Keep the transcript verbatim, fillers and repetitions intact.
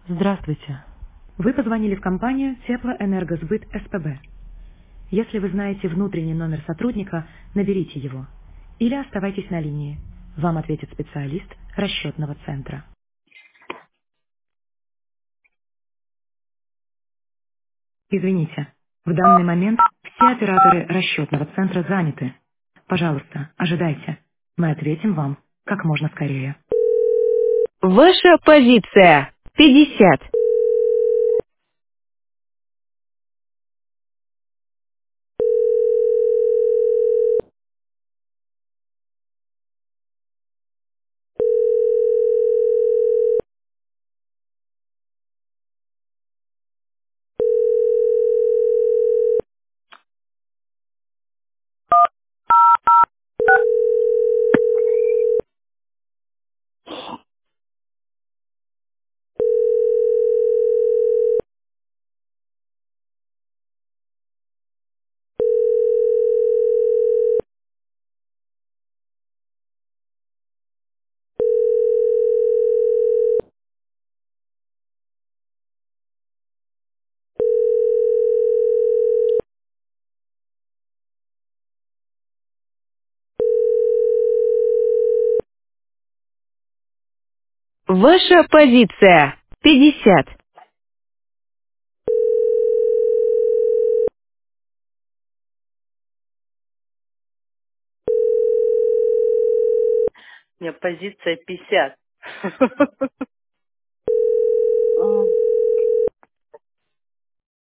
Здравствуйте. Вы позвонили в компанию Теплоэнергосбыт СПБ. Если вы знаете внутренний номер сотрудника, наберите его. Или оставайтесь на линии. Вам ответит специалист расчетного центра. Извините, в данный момент все операторы расчетного центра заняты. Пожалуйста, ожидайте. Мы ответим вам как можно скорее. Ваша позиция пятьдесят. Ваша позиция пятьдесят. У меня позиция пятьдесят.